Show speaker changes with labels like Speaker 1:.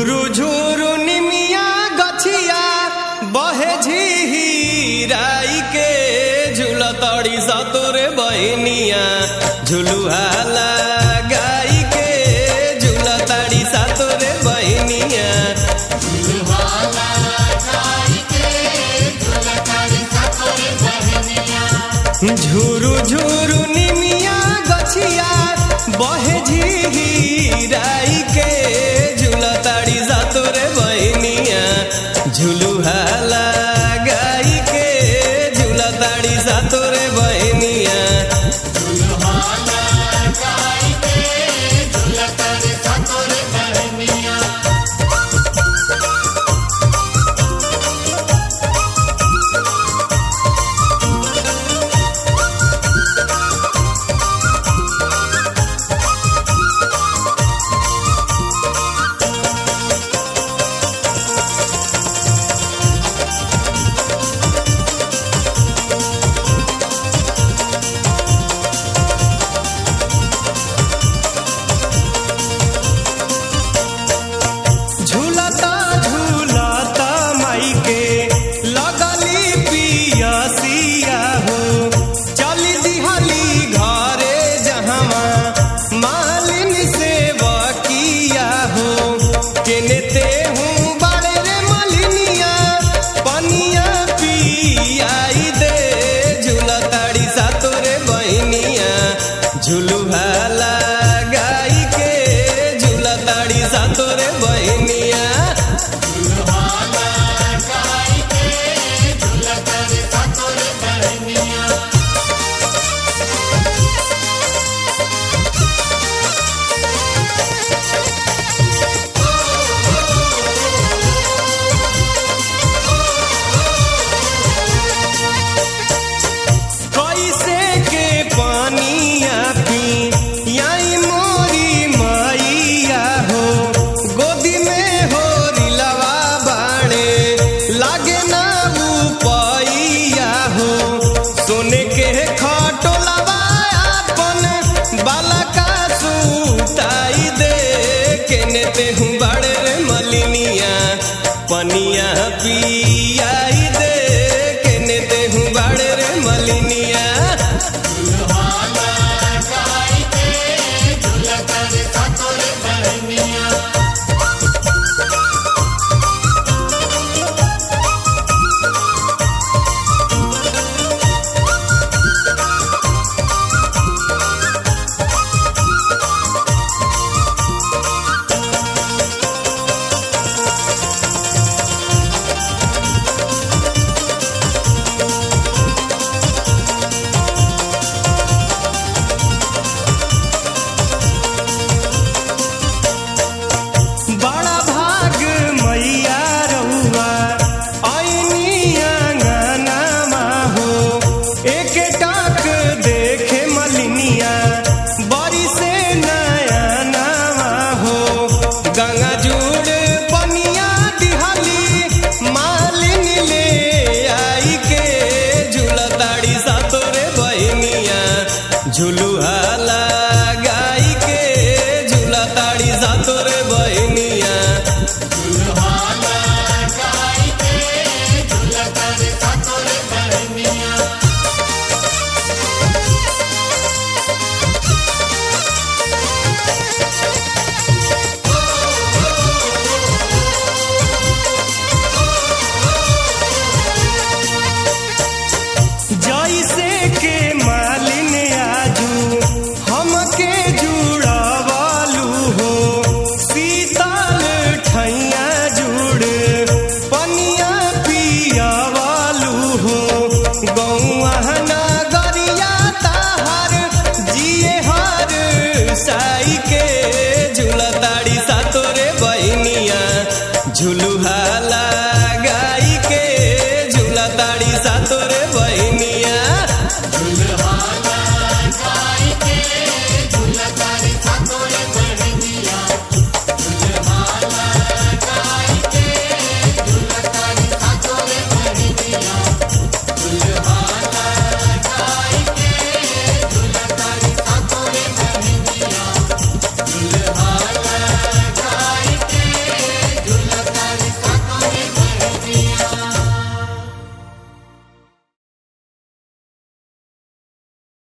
Speaker 1: झुरु झुरु निमिया गछिया बहे झिहिराई के झुलतड़ी सतोरे बहनिया झुलुहा लगाई के झुलतड़ी सतोरे बहनिया झुरु झुरु निमिया गछिया बहे झिहिराई के झुलताड़ी सतोरे बहनिया झुलुहा लगाई के झुलताड़ी सतोरे बहनिया झुलुहा लगाई के झुलताड़ी सतोरे बहनिया सोने के खटोलावा अपन बाला का सुताई दे केने ते हूँ बड़े रे मलिनिया पनिया पियाई दे केने ते हूँ बड़े रे मलिनिया गंगा जुड़ पनिया दिहाली मालिन ले आई के झुलताड़ी सतोरे बहनिया झुलुहा लगाई के झुलताड़ी सतोरे बहनिया जैसे के मालिन आजू हमके जुड़ावालू हो शीतल ठैया जुड़ पनिया पियावालू हो गौआ नगरिया ताहर जिए हर साई के झुलताड़ी सतोरे बहनिया झुलुहा